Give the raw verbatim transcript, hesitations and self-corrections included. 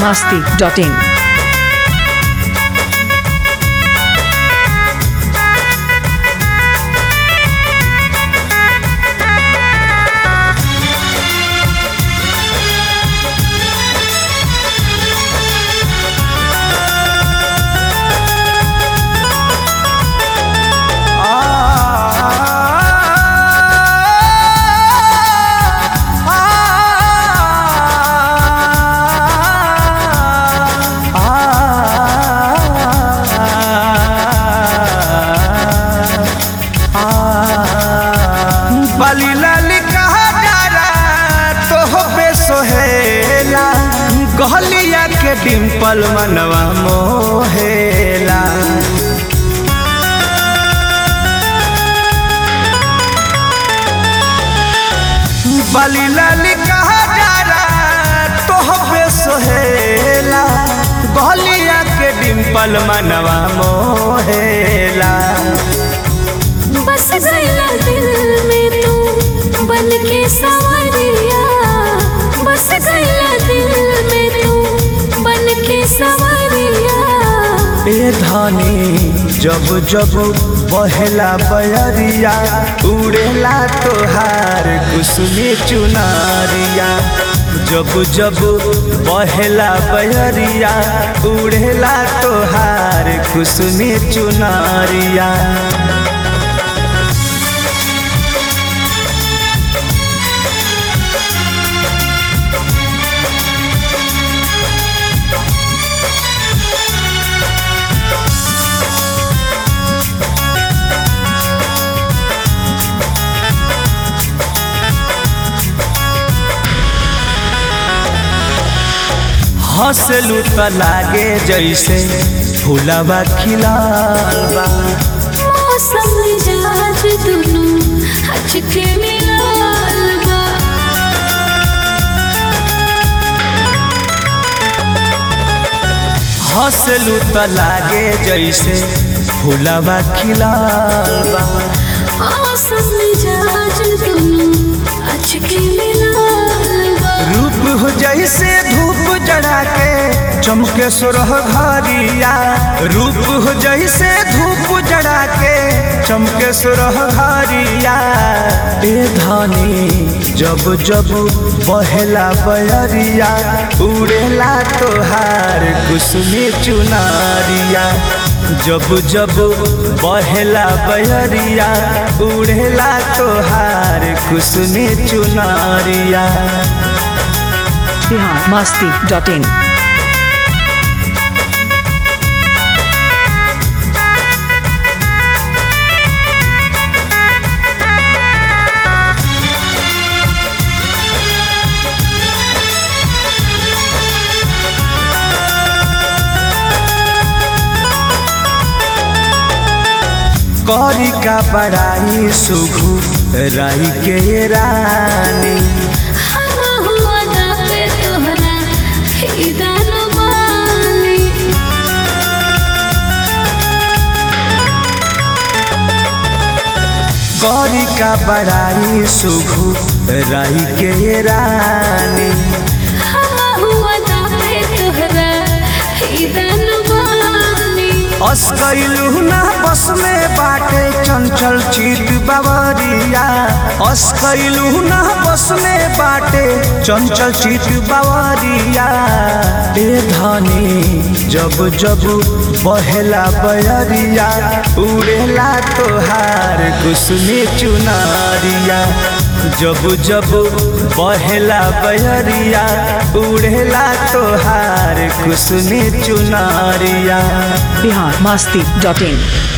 masti dot in. बाली लाली कहा डारा तो हो बेसोहेला गहलिया के डिम्पल मनवा मोहेला। बाली लाली कहा डारा तो हो बेसोहेला गहलिया के डिम्पल मनवा मोहेला। बस गया दिल में तू बन के सवरिया, बस गया दिल में तू बन के सवरिया। ए धानी जब जब बहेला बयरिया उड़ेला तोहार कुसुमी चुनारिया। जब जब बहेला बयरिया उड़ेला तोहार कुसुमी चुनारिया। हंसलू त लागे जैसे फूलवा खिलाल बा। मौसम मिजाज दुनू हच के मिलाल बा। हंसलू त लागे जैसे फूलवा खिलाल बा। मौसम मिजाज दुनू हच के मिलाल बा। रूप हो जैसे धूप जड़ा के चमके सुरह घरिया। रूप हो जैसे धूप जड़ा के चमके सुरह घरिया। ए धानी जब जब बहेला बयरिया उड़ेला तोहार कुसुमी चुनारिया। जब जब बहेला बयरिया उड़ेला तोहार कुसुमी चुनारिया। Bihar masti dot in. कौरी का बड़ाई सुघु राई के रानी। गौरी का बड़ाई सुघु राई के रानी। अस्कैलू ना बस में बाटे चंचल चित बावरिया। अस्कैलू ना बस में बाटे चंचल चित बावरिया। ए धानी जब जब बहेला बयरिया उड़ेला तोहार कुसुमी चुनारिया। जब जब बहेला बयरिया उड़ेला तोहार कुसुमी चुनारिया। Bihar masti dot in.